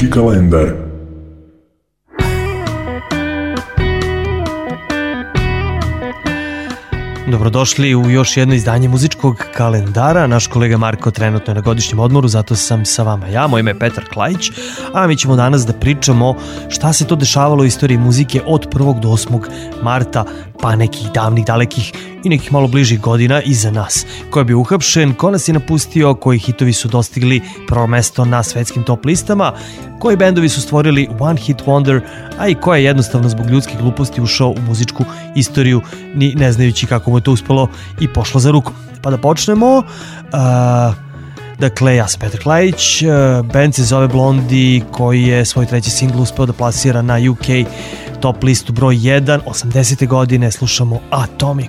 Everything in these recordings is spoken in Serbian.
Muzički kalendar. Dobrodošli u još jedno izdanje muzičkog kalendara. Naš kolega Marko trenutno je na godišnjem odmoru, zato sam sa vama ja. Moje ime je Petar Klajić, a mi ćemo danas da pričamo šta se to dešavalo u istoriji muzike od 1. do 8. marta, pa nekih davnih, dalekih i nekih malo bližih godina iza nas. Ko je bio uhapšen, ko nas je napustio, koji hitovi su dostigli prvo mesto na svetskim top listama, koji bendovi su stvorili One Hit Wonder, a i ko je jednostavno zbog ljudskih gluposti ušao u muzičku istoriju, ni ne znajući kako mu je to uspelo i pošlo za rukom. Pa da počnemo. Dakle, ja sam Petar Klajić, band se zove Blondie, koji je svoj treći singl uspeo da plasira na UK top listu broj 1, 80. godine. Slušamo Atomic.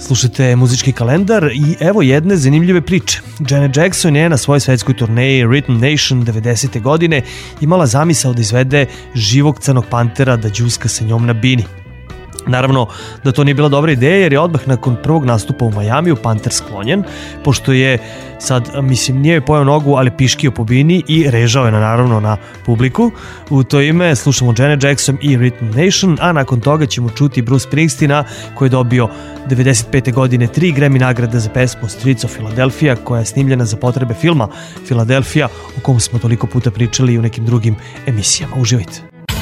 Slušajte muzički kalendar i evo jedne zanimljive priče. Janet Jackson je na svojoj svetskoj turneji Rhythm Nation 90. godine imala zamisao da izvede živog Crnog pantera da đuska sa njom na bini. Naravno da to nije bila dobra ideja jer je odmah nakon prvog nastupa u Majamiju panter sklonjen, pošto je sad, nije joj pojao nogu, ali piškio po bini i režao je naravno na publiku. U to ime slušamo Janet Jackson i Rhythm Nation, a nakon toga ćemo čuti Bruce Springsteena koji je dobio 95. godine 3 Grammy nagrada za pesmu Streets of Philadelphia, koja je snimljena za potrebe filma Philadelphia, o kom smo toliko puta pričali i u nekim drugim emisijama. Uživajte!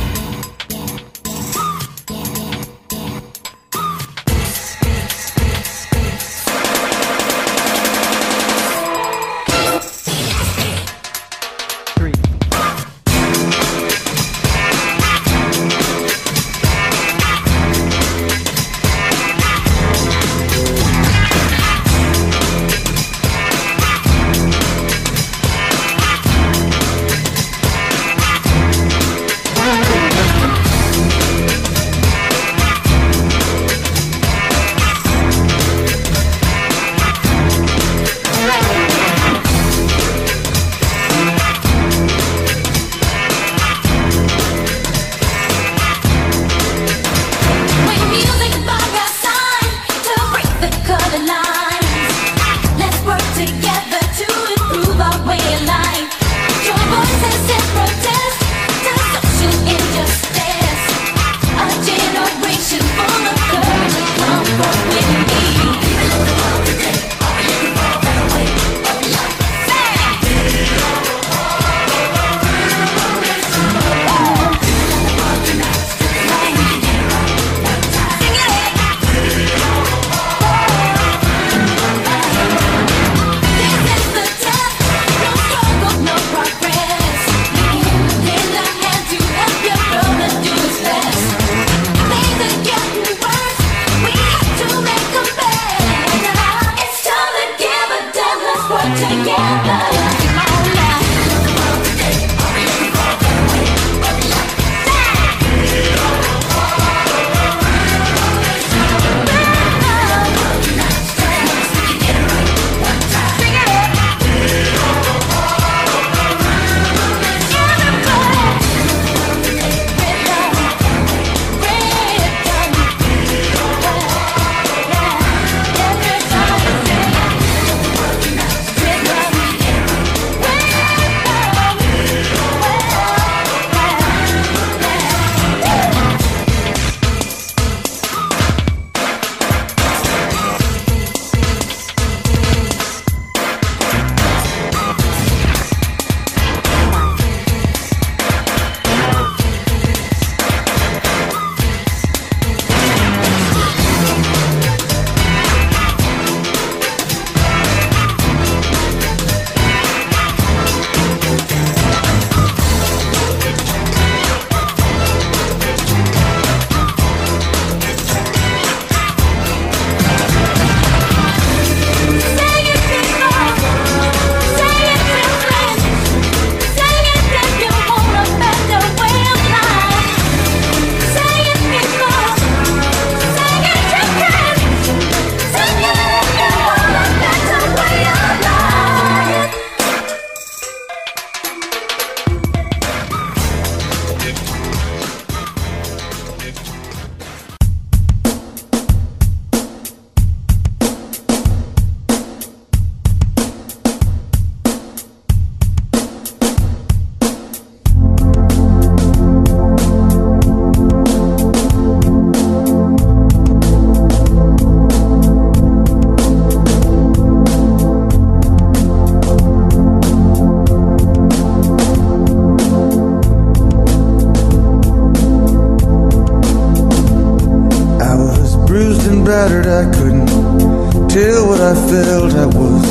battered, I couldn't tell what I felt. I was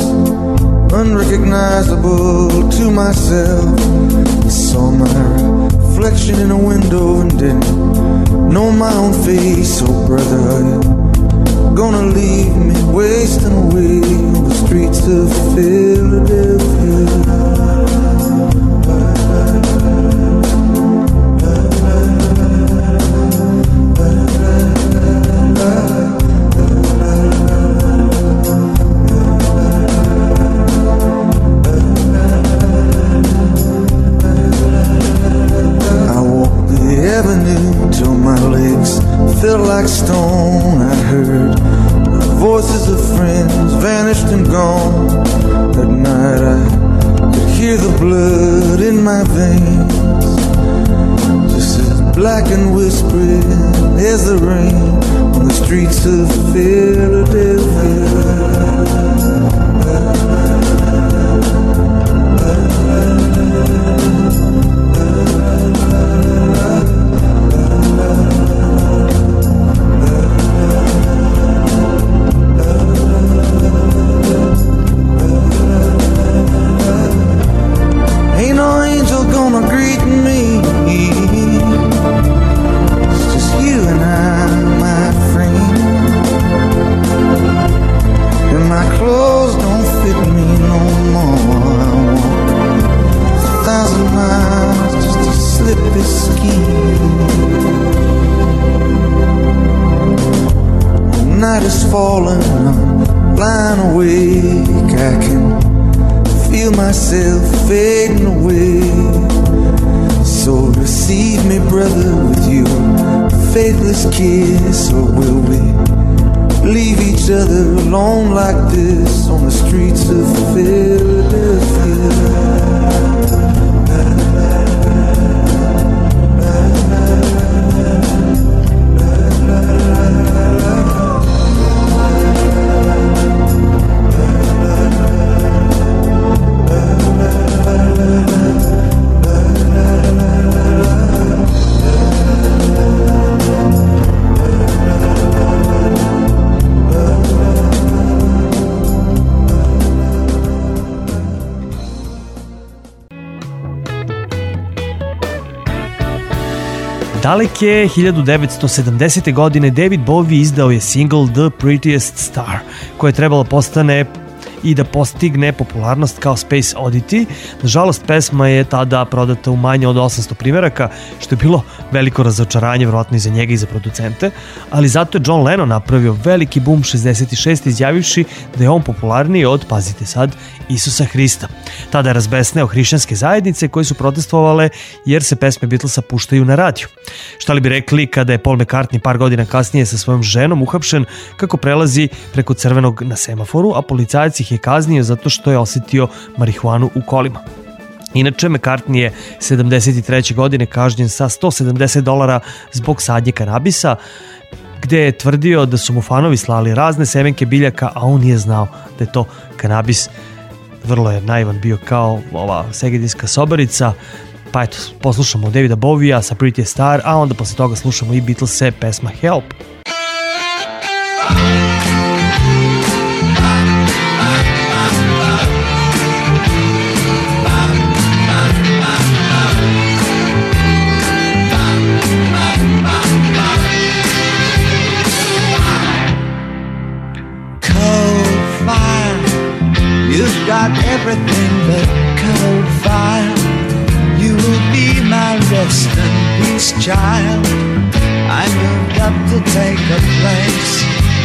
unrecognizable to myself. I saw my reflection in a window and didn't know my own face. So brother, are you gonna leave me wasting away on the streets of Philadelphia? felt like stone. I heard the voices of friends vanished and gone. At night I could hear the blood in my veins, just as black and whispering as the rain on the streets of Philadelphia. Ain't no angel gonna greet me. It's just you and I, my friend. And my clothes don't fit me no more. I walk 1,000 miles just to slip this skin. The night is falling, I'm lying awake. I can feel myself fading away. So receive me, brother, with your faithless kiss. Or will we leave each other alone like this on the streets of Philadelphia? Daleke 1970. godine David Bowie izdao je single The Prettiest Star, koja je trebala postane i da postigne popularnost kao Space Oddity. Nažalost, pesma je tada prodata u manje od 800 primjeraka, što je bilo veliko razočaranje, vjerojatno i za njega i za producente, ali zato je John Lennon napravio veliki boom 66. izjavivši da je on popularniji od, pazite sad, Isusa Hrista. Tada je razbesneo hrišćanske zajednice koje su protestovale jer se pesme Beatlesa puštaju na radiju. Šta li bi rekli kada je Paul McCartney par godina kasnije sa svojom ženom uhapšen kako prelazi preko crvenog na semaforu, a policajac ih je kaznio zato što je osjetio marihuanu u kolima. Inače, McCartney je 73. godine kažnjen sa $170 zbog sadnje kanabisa, gde je tvrdio da su mu fanovi slali razne semenke biljaka, a on nije znao da je to kanabis. Vrlo je naivan bio kao ova segedinska sobarica. Pa eto, poslušamo Davida Bowie-a sa Pretty Star, a onda posle toga slušamo i Beatlese pesma Help. You've got everything but cold fire. You will be my rest and peace, child. I moved up to take a place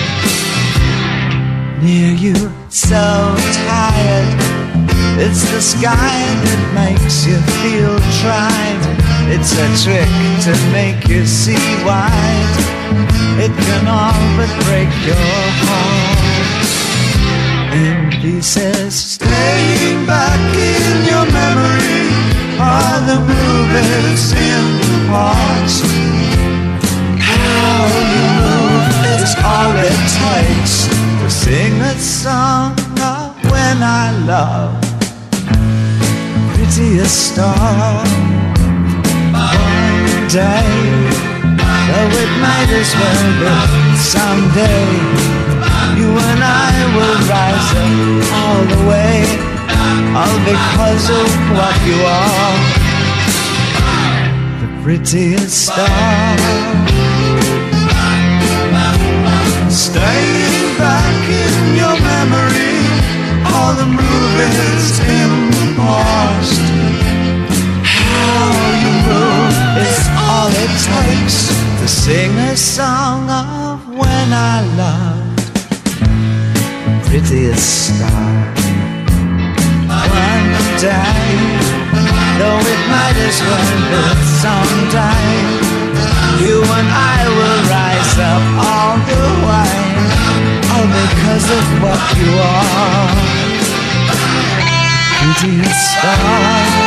near you. So tired, it's the sky that makes you feel tried. It's a trick to make you see wide. It can all but break your heart in pieces. Staying back in your memory are the bluebirds in the past. How you move is all it takes to sing a song of when I love. Prettiest star. One day, though it might as well be someday, you and I will rise up all the way, all because of what you are, the prettiest star. Staying back in your memory, all the movies in the past. How you move is all it takes to sing a song of when I love. Prettiest star. One day, though it might as well be someday, you and I will rise what you are. Prettiest star.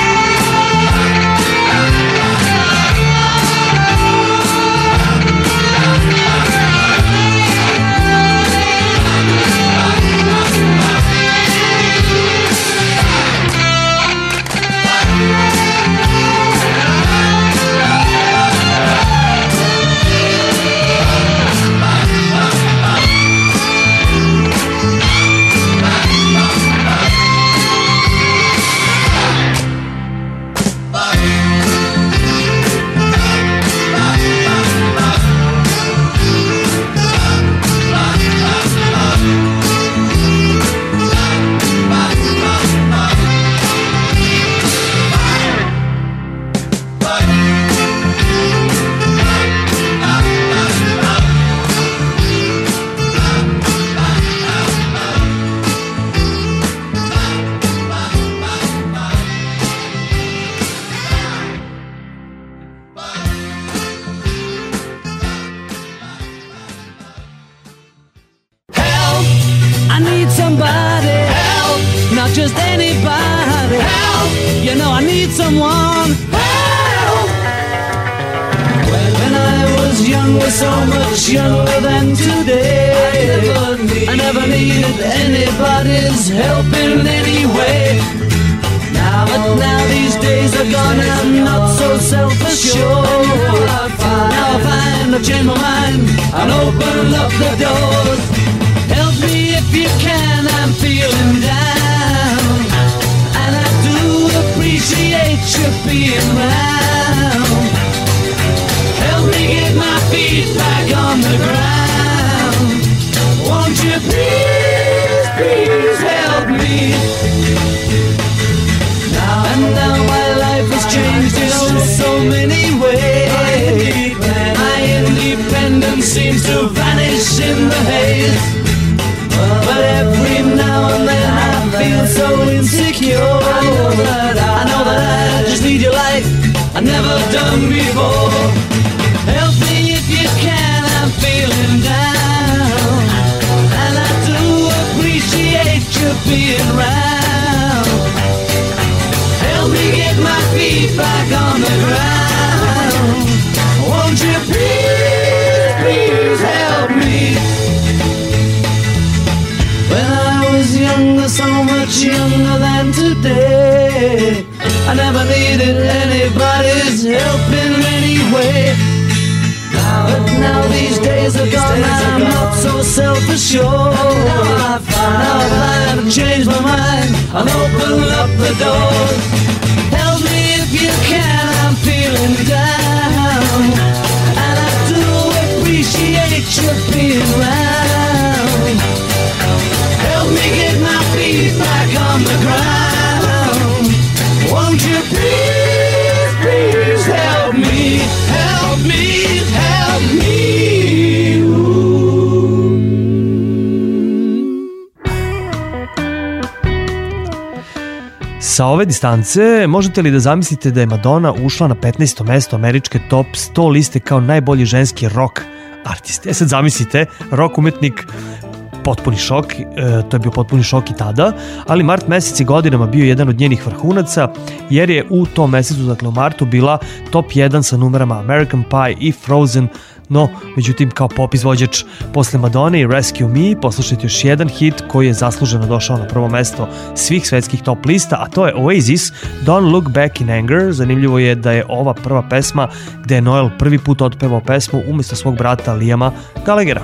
Sa ove distance možete li da zamislite da je Madonna ušla na 15. mesto američke top 100 liste kao najbolji ženski rock artist? Sad zamislite, rock umetnik, potpuni šok, to je bio potpuni šok i tada, ali mart mesec je godinama bio jedan od njenih vrhunaca, jer je u tom mesecu, dakle u martu, bila top 1 sa numerama American Pie i Frozen, no, međutim, kao pop izvođač posle Madone i Rescue Me, poslušajte još jedan hit koji je zasluženo došao na prvo mesto svih svetskih top lista, a to je Oasis, Don't Look Back in Anger. Zanimljivo je da je ova prva pesma gde je Noel prvi put otpevao pesmu umjesto svog brata Liama Gallaghera.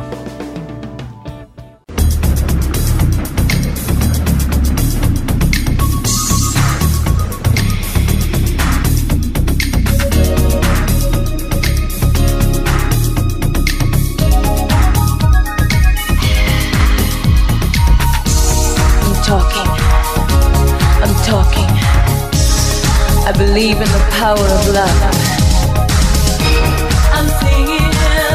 Believe in the power of love. I'm singing,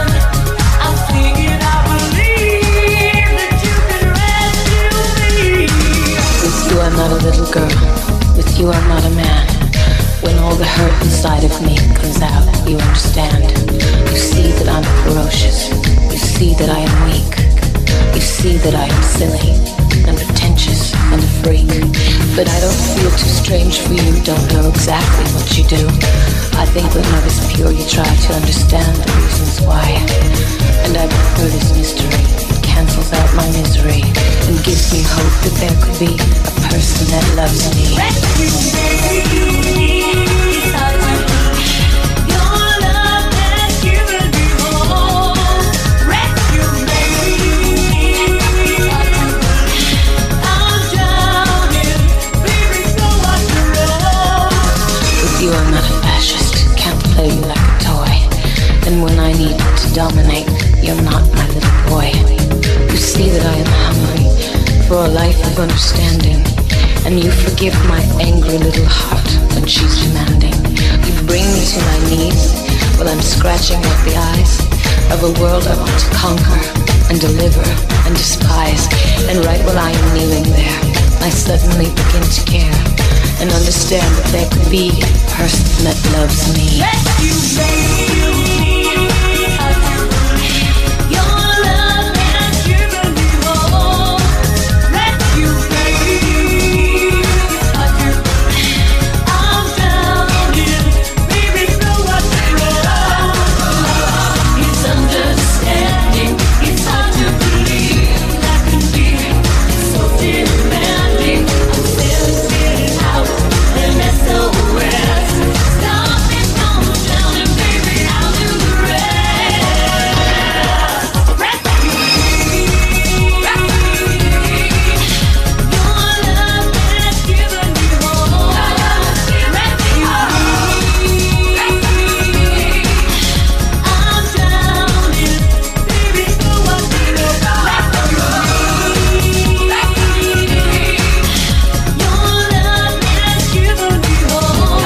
I believe that you can rescue me. With you I'm not a little girl, with you I'm not a man. When all the hurt inside of me comes out, you understand. You see that I'm ferocious, you see that I am weak. You see that I am silly and pretentious and a freak, but I don't feel too strange for you, don't know exactly what you do. I think when love is pure you try to understand the reasons why, and I prefer this mystery. It cancels out my misery and gives me hope that there could be a person that loves me. Rescue me. You are not a fascist, can't play you like a toy. And when I need to dominate, you're not my little boy. You see that I am hungry for a life of understanding, and you forgive my angry little heart when she's demanding. You bring me to my knees while I'm scratching at the eyes of a world I want to conquer and deliver and despise. And right while I am kneeling there, I suddenly begin to care and understand that there could be a person that loves me. Rescue me. Your love has given me hope. Rescue me. I'm drowning, baby, so what's wrong? It's understanding, it's hard to believe I can be so demanding. I'm still out and SOS. Stop it from drowning, baby, I'll do the rest. Rescue me. Your love has given me hope. Rescue me. I'm drowning, baby, so what's wrong? Rescue me. Your love has given me hope.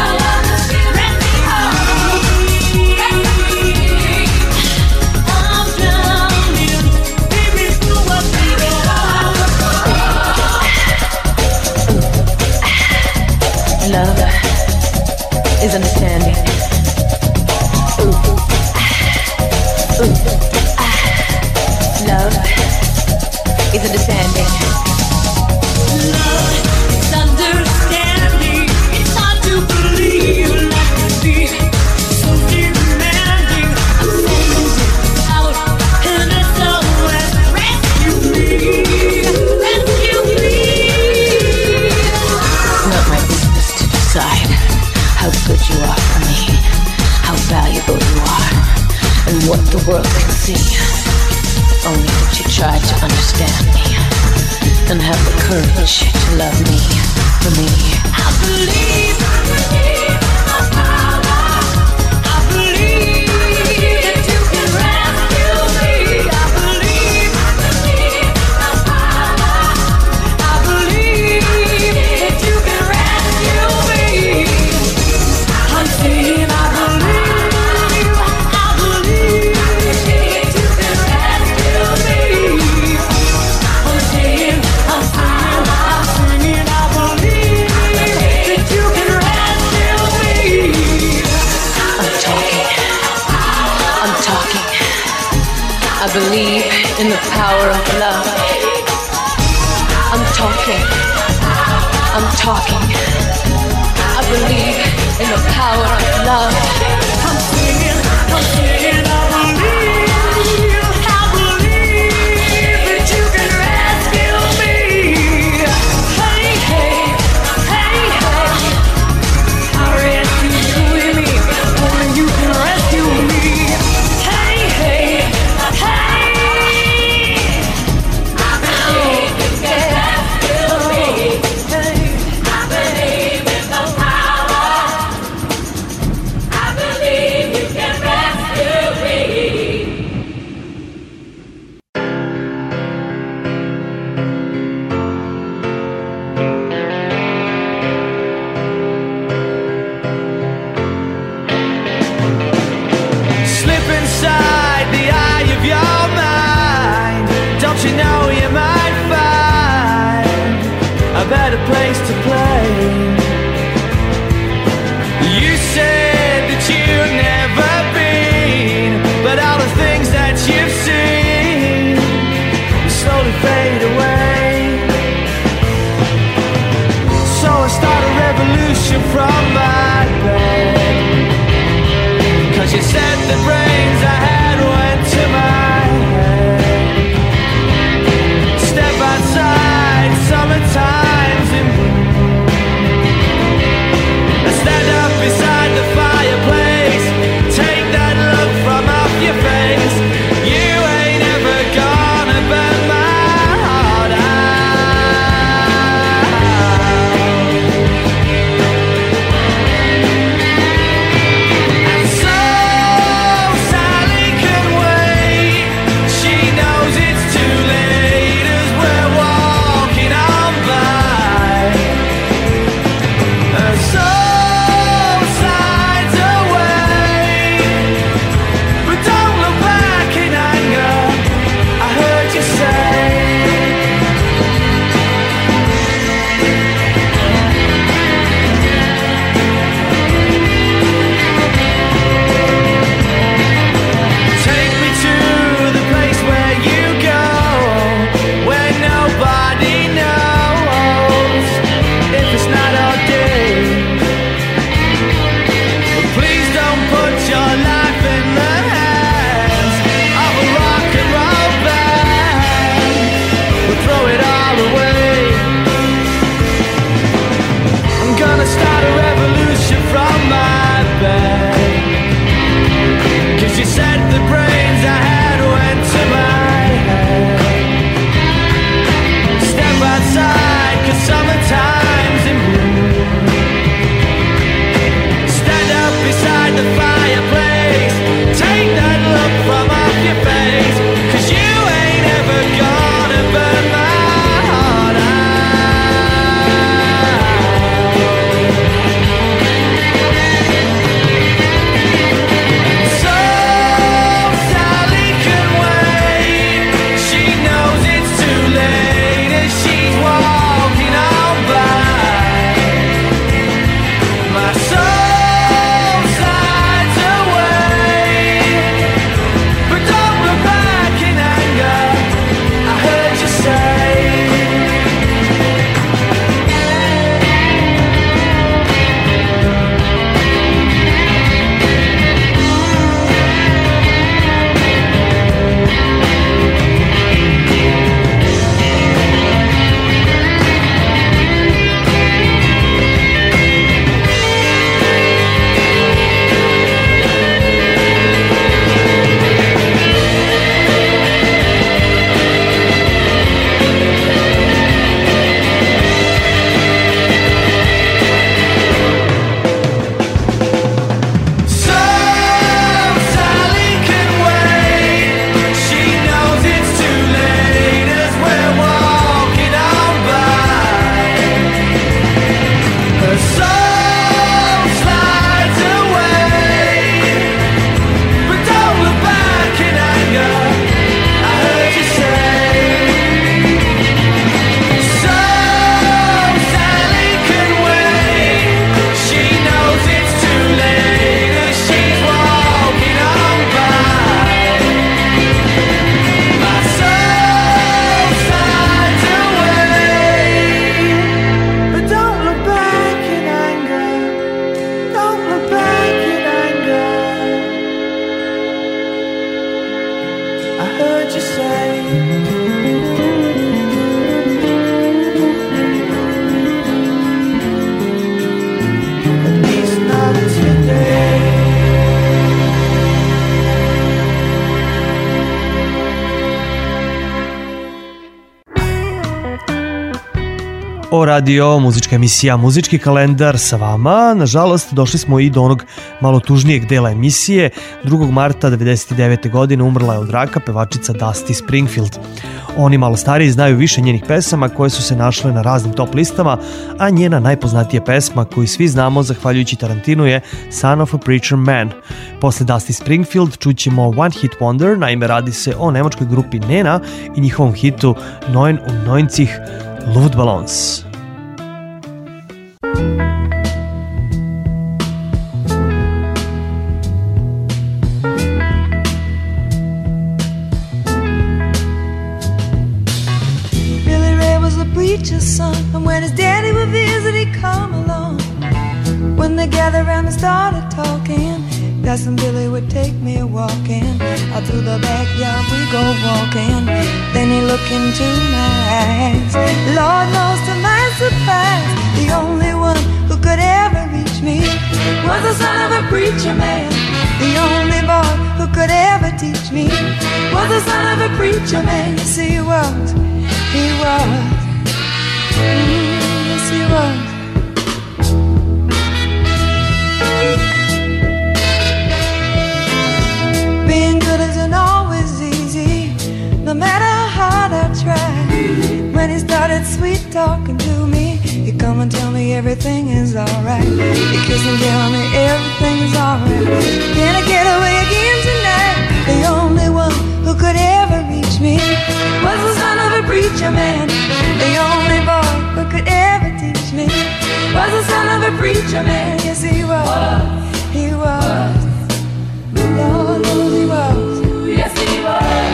I'm drowning, baby, so what's wrong? Love is understanding. Love is understanding. Love is understanding. It's hard to believe life can be so demanding. I'm sending it out and SOS. Rescue me. Rescue me. It's not my business to decide how good you are for me, how valuable you are, and what the world can see. Only that you try to understand me and have the courage to love me for me. I believe my power. I believe that you can rescue me. I believe my power. I believe that you can rescue me. I'm saying I believe that you can rescue me. I'm saying I believe that you can rescue me. I'm talking. I believe in the power of love. I'm talking. I believe in the power of love. I'm singing, I believe that you can rescue me. Hey, hey, hey, hey. I rescue you and me. Only you can rescue me. Hey, hey, hey. I believe you can rescue me. I believe in the power. I believe. Ovo radio, muzička emisija Muzički kalendar sa vama. Nažalost, došli smo i do onog malo tužnijeg dela emisije. 2. marta 1999. godine umrla je od raka pevačica Dusty Springfield. Oni malo stariji znaju više njenih pesama koje su se našle na raznim top listama, a njena najpoznatija pesma koju svi znamo zahvaljujući Tarantinu je Son of a Preacher Man. Posle Dusty Springfield čućemo One Hit Wonder, naime radi se o nemačkoj grupi Nena i njihovom hitu 99 Luftballons. Preacher's son, and when his daddy would visit, he'd come along. When they gathered around and started talking, Cousin Billy would take me walking. Out through the backyard we go walking. Then he looked into my eyes. Lord knows to my surprise, the only one who could ever reach me was the son of a preacher man. The only boy who could ever teach me was the son of a preacher man. Yes, he was. He was. Yes, he was. Being good isn't always easy, no matter how hard I try. When he started sweet talking to me, he'd come and tell me everything is alright. He'd kiss and tell me everything is alright. Can I get away again tonight? The only one who could ever reach me was the son of a preacher man. The only boy who could ever teach me was the son of a preacher man. Yes, he was. He was. Lord knows he was. Yes, he was.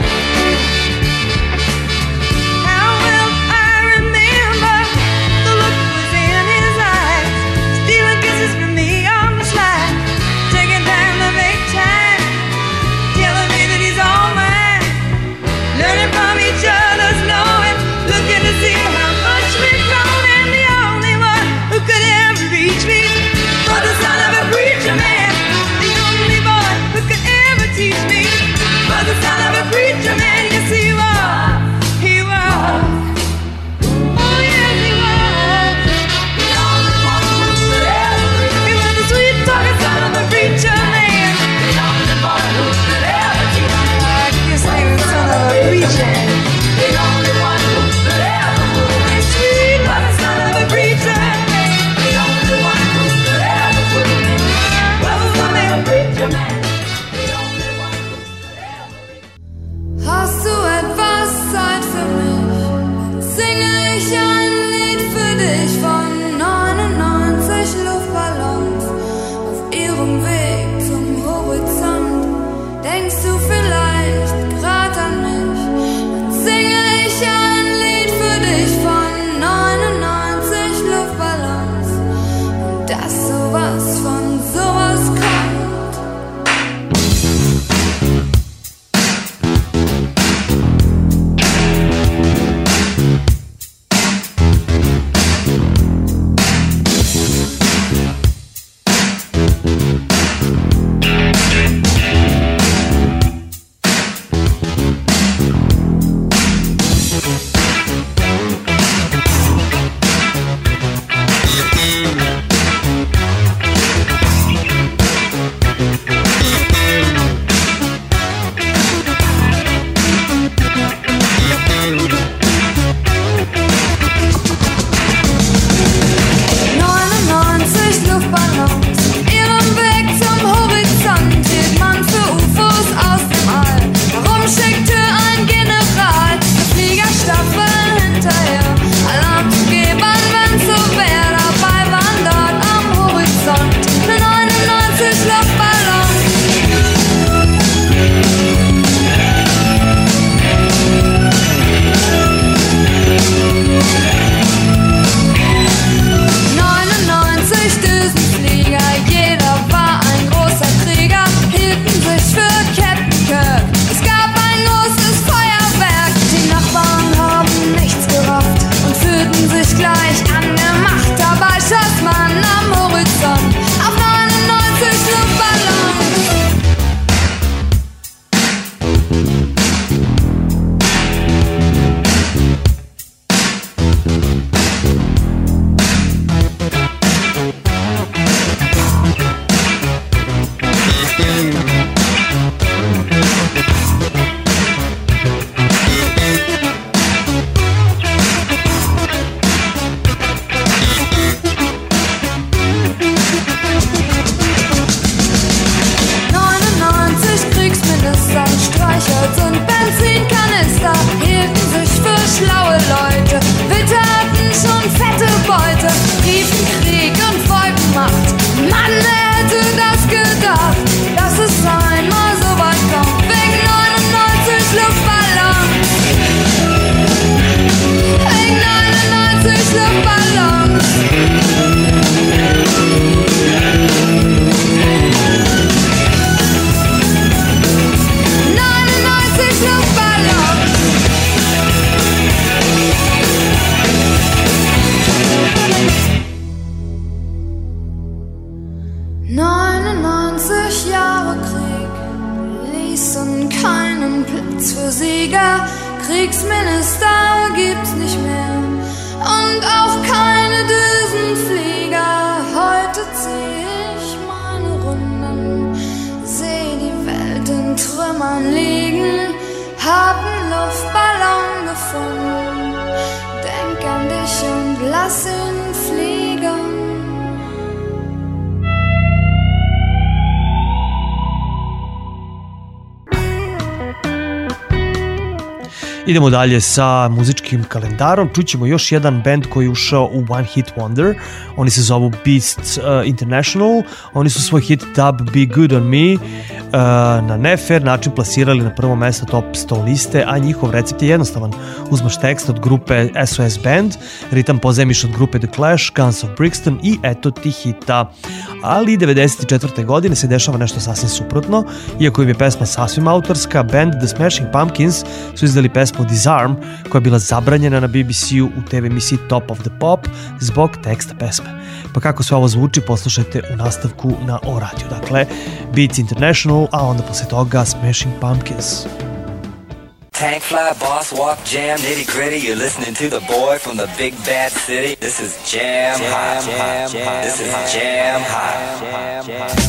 How well I remember the look was in his eyes, stealing kisses from me on the slide, taking time to make time, telling me that he's all mine, learning from each other's knowing, looking to see how much we've grown, and the only one who could ever reach me was the son of a preacher man. The Benzinkanister hielten sich für schlaue Leute. Witterten schon fette Beute, riefen Krieg und Folgenmacht. Mann, wer hätte das gedacht, dass es einmal so weit kommt, wegen 99 Luftballons. Wegen 99 Luftballons. 99 Luftballons. 99 Jahre Krieg ließen keinen Platz für Sieger. Kriegsminister gibt's nicht mehr und auch keine Düsenflieger. Heute zieh ich meine Runden, seh die Welt in Trümmern liegen, hab 'n Luftballon gefunden, denk an dich und lass ihn fliegen. Idemo dalje sa muzičkim kalendarom. Čućemo još jedan band koji je ušao u One Hit Wonder. Oni se zovu Beast International. Oni su svoj hit Dub Be Good On Me na nefer način plasirali na prvo mesto top 100 liste, a njihov recept je jednostavan. Uzmaš tekst od grupe SOS Band, ritam pozajmiš od grupe The Clash, Guns of Brixton i eto ti hita. Ali 94. godine se dešava nešto sasvim suprotno. Iako im je pesma sasvim autorska, band The Smashing Pumpkins su izdali pesmu Disarm, koja je bila zabranjena na BBC-u u TV emisiji Top of the Pop zbog teksta pesme. Pa kako sve ovo zvuči, poslušajte u nastavku na O radiju. Dakle, Beats International, a onda posle toga Smashing Pumpkins. Tank fly, boss walk, jam, nitty gritty. You're listening to the boy from the big bad city. This is Jam Hot. This is Jam Hot.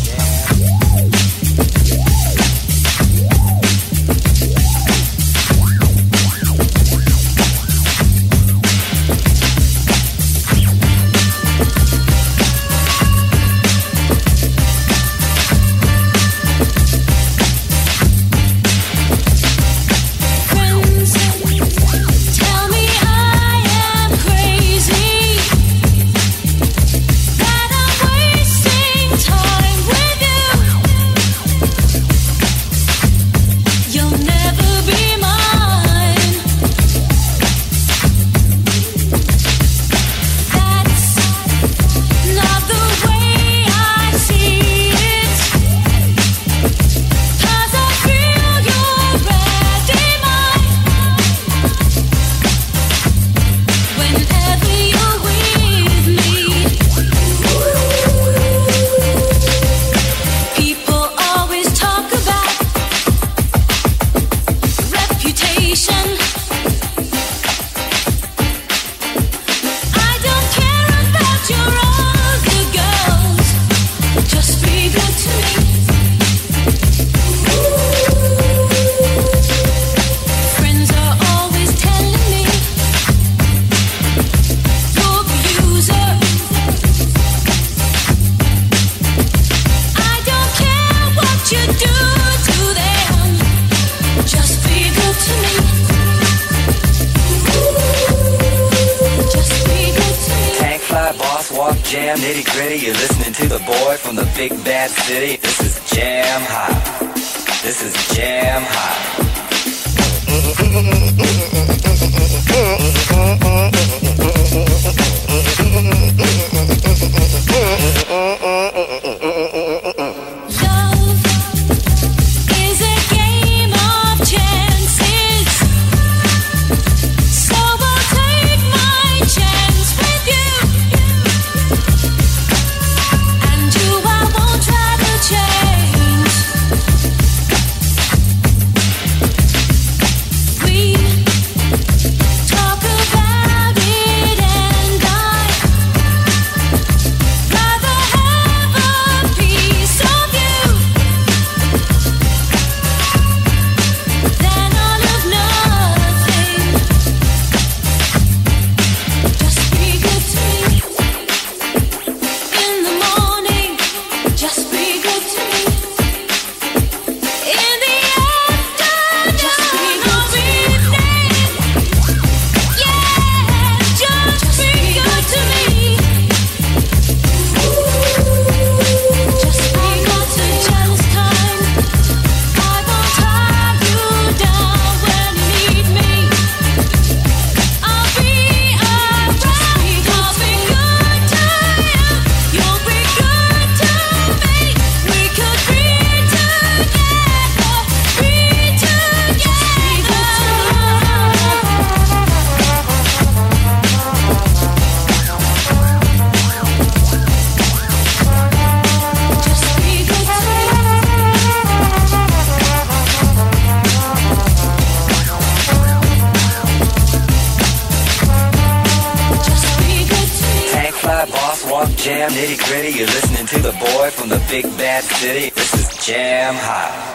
Jam nitty gritty, you're listening to the boy from the big bad city. This is Jam Hot. This is Jam Hot. jam nitty gritty. You're listening to the boy from the big bad city. This is Jam High.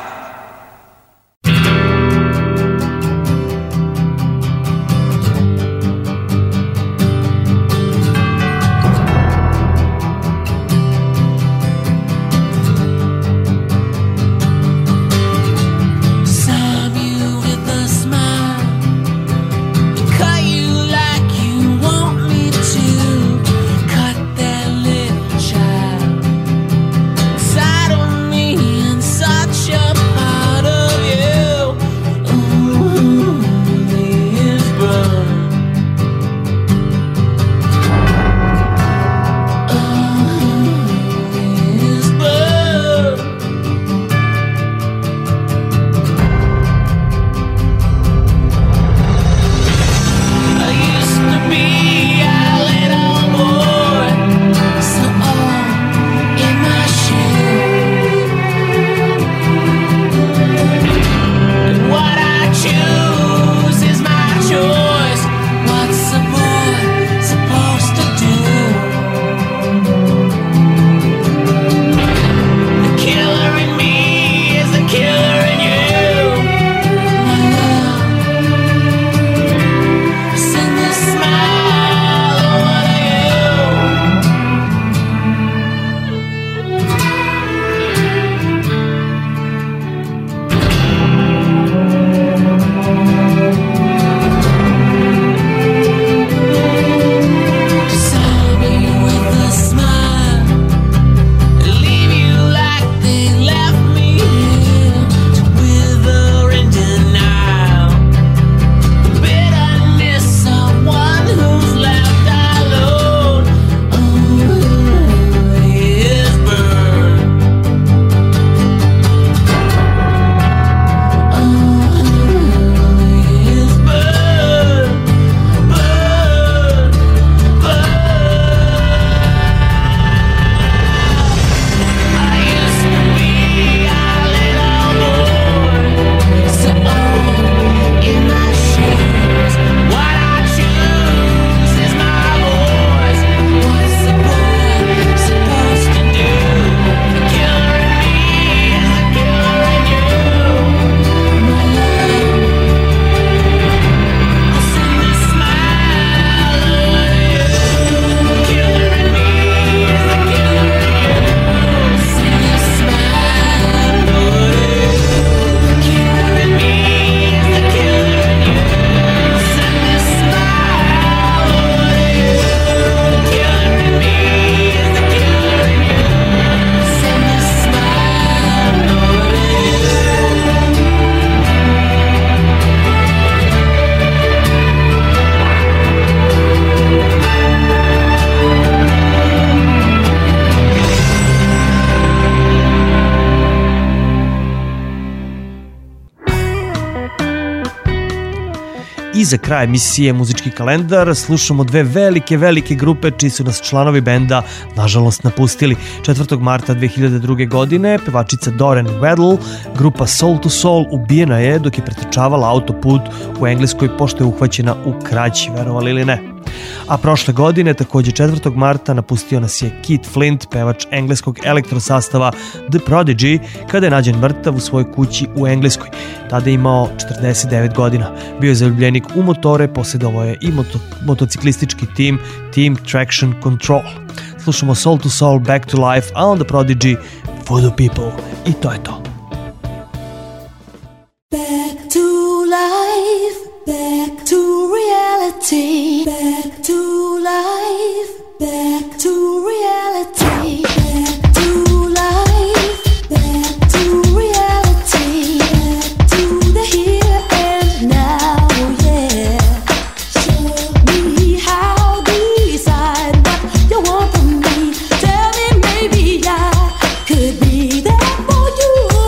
I za kraj emisije Muzički kalendar slušamo dve velike grupe čiji su nas članovi benda nažalost napustili. 4. marta 2002. godine pevačica Doreen Weddle, grupa Soul II Soul, ubijena je dok je pretrčavala autoput u Engleskoj pošto je uhvaćena u krađi, verovali ili ne. A prošle godine, takođe 4. marta, napustio nas je Keith Flint, pevač engleskog elektrosastava The Prodigy, kada je nađen mrtav u svojoj kući u Engleskoj. Tada je imao 49 godina. Bio je zaljubljenik u motore, posjedovao je i motociklistički tim, Team Traction Control. Slušamo Soul II Soul, Back to Life, a onda Prodigy, Voodoo People. I to je to. Back to life, back to reality, back to life, back to reality, back to life, back to reality, back to the here and now, yeah. Show me how to decide what you want from me. Tell me maybe I could be there for you.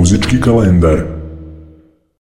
muzički kalendar.